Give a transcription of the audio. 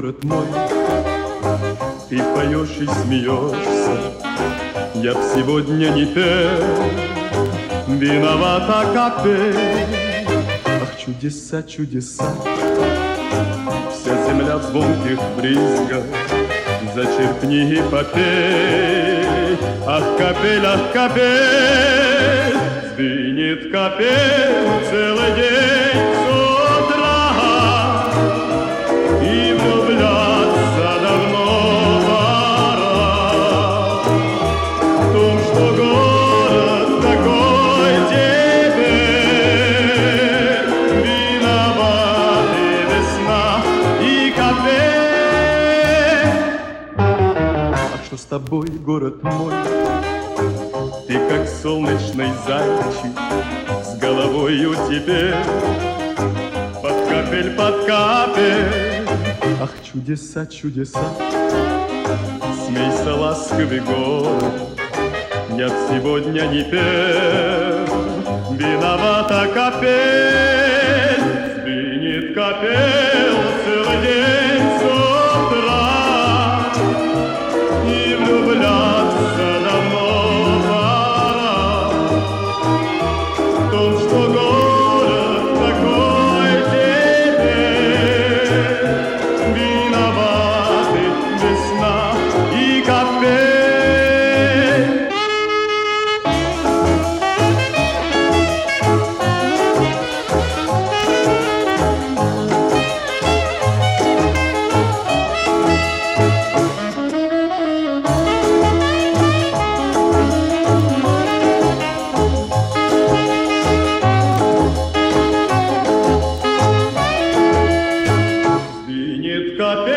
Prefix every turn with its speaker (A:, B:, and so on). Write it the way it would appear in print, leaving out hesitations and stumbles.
A: город мой. Ты поешь и смеешься, я б сегодня не пел, виновата капель. Ах, чудеса, чудеса, вся земля в звонких брызгах, зачерпни и попей. Ах, капель, сдвинет капель целый день с утра. И влюбляться давно пора в том, что город такой теперь. Виноваты весна и капель. А что с тобой, город мой? Ты как солнечный зайчик с головою теперь под капель. Ах, чудеса, чудеса, смейся, ласковый город, я б сегодня не пел. Виновата капель, сдвинет капель целый день с утра. И влюбляться давно в том, что город такой теперь. Виноваты весна и капель. Сдвинет капель